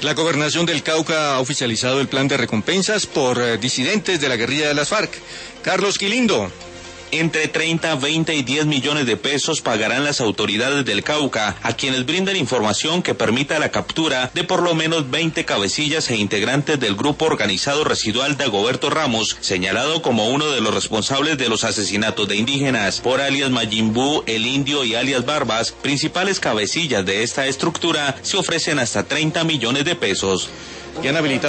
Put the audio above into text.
La Gobernación del Cauca ha oficializado el plan de recompensas por disidentes de la guerrilla de las FARC. Carlos Quilindo. Entre 30, 20 y 10 millones de pesos pagarán las autoridades del Cauca a quienes brinden información que permita la captura de por lo menos 20 cabecillas e integrantes del grupo organizado residual Dagoberto Ramos, señalado como uno de los responsables de los asesinatos de indígenas. Por alias Mayimbu, El Indio y alias Barbas, principales cabecillas de esta estructura, se ofrecen hasta 30 millones de pesos. Y han habilitado